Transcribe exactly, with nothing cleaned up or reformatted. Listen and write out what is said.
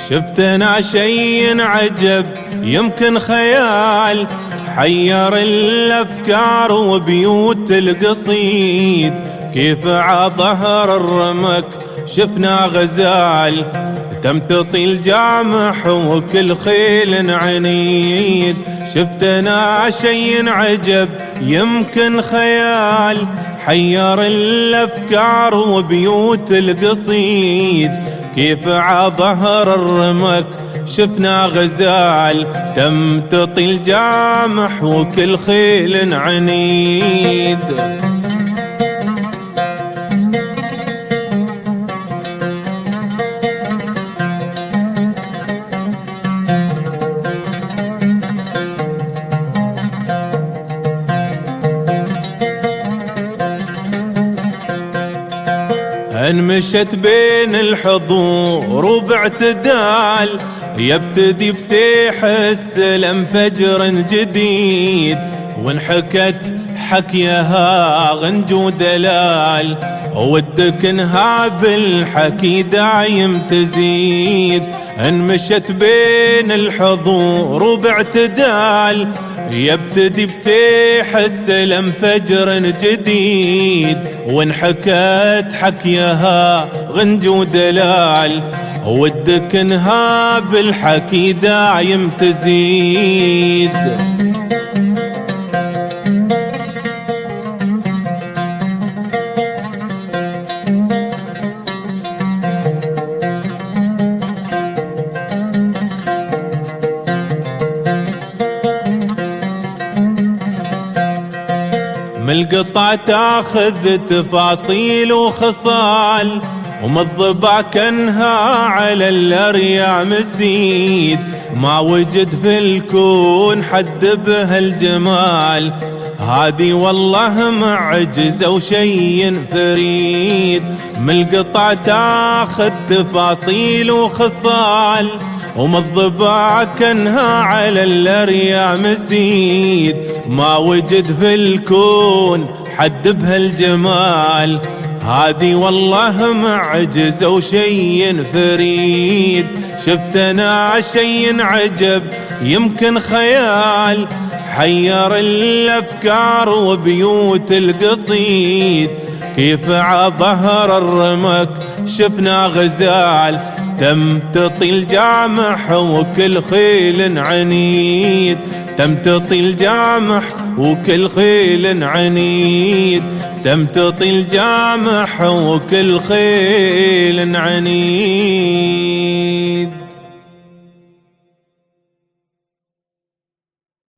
شفتنا شيء عجب يمكن خيال، حير الأفكار وبيوت القصيد. كيف عظهر الرمك شفنا غزال، تمتطي الجامح وكل خيل عنيد. شفتنا شيء عجب يمكن خيال، حير الأفكار وبيوت القصيد. كيف عظهر الرمك شفنا غزال، تمتطي الجامح وكل خيل عنيد. انمشت بين الحضور وباعتدال، يبتدي بسيح السلم فجر جديد. وانحكت حكيها غنج ودلال، ودك انها بالحكي دايم تزيد. انمشت بين الحضور وباعتدال، يبتدي بسيح السلم فجر جديد. وانحكت حكيها غنج ودلال، ودك انها بالحكي دايم تزيد. من القطع تاخذ تفاصيل وخصال، ومن الضبع كانها على الارياع مسيد. ما وجد في الكون حد بهالجمال، هادي والله معجزة وشي فريد. من القطع تاخذ تفاصيل وخصال، ومن الضبع كانها على الارياع مسيد. ما وجد في الكون حد بهالجمال، هادي والله معجزة وشي فريد. شفتنا شي عجب يمكن خيال، حير الأفكار وبيوت القصيد. كيف عظهر الرمك شفنا غزال، تمتطي الجامح وكل خيل عنيد. تمتطي الجامح وكل خيل عنيد، تمتطي الجامح وكل خيل عنيد.